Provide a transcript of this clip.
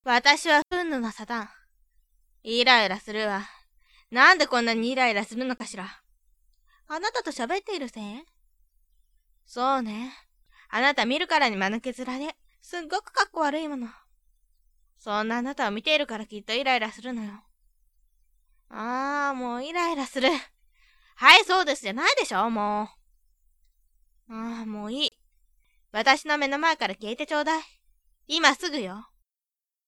私は憤怒のサタン。イライラするわ。なんでこんなにイライラするのかしら。あなたと喋っているせい？そうね。あなた見るからに間抜け面で、すっごくかっこ悪いもの。そんなあなたを見ているからきっとイライラするのよ。もうイライラする。はい、そうですじゃないでしょ、もう。もういい。私の目の前から消えてちょうだい。今すぐよ。